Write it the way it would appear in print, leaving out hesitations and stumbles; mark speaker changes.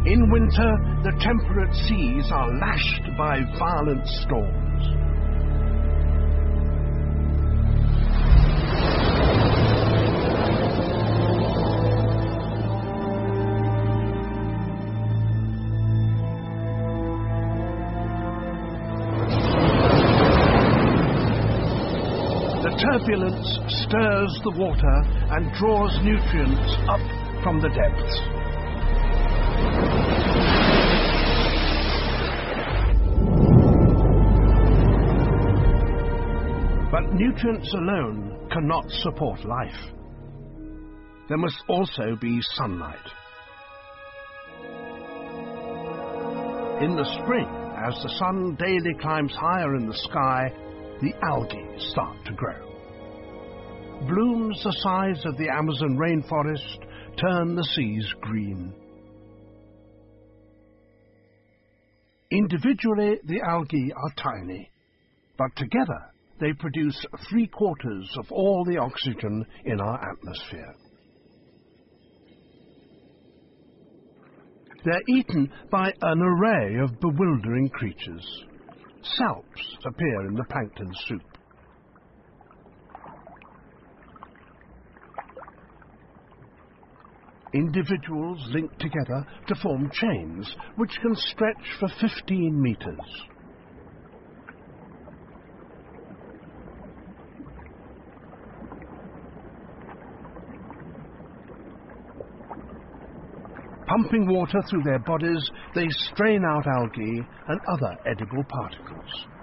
Speaker 1: In winter, the temperate seas are lashed by violent storms. The turbulence stirs the water and draws nutrients up from the depths. But nutrients alone cannot support life. There must also be sunlight. In the spring, as the sun daily climbs higher in the sky, the algae start to grow. Blooms the size of the Amazon rainforest turn the seas green. Individually, the algae are tiny, but together they produce 3/4 of all the oxygen in our atmosphere. They're eaten by an array of bewildering creatures. Salps appear in the plankton soup. Individuals link together to form chains which can stretch for 15 meters. Pumping water through their bodies, they strain out algae and other edible particles.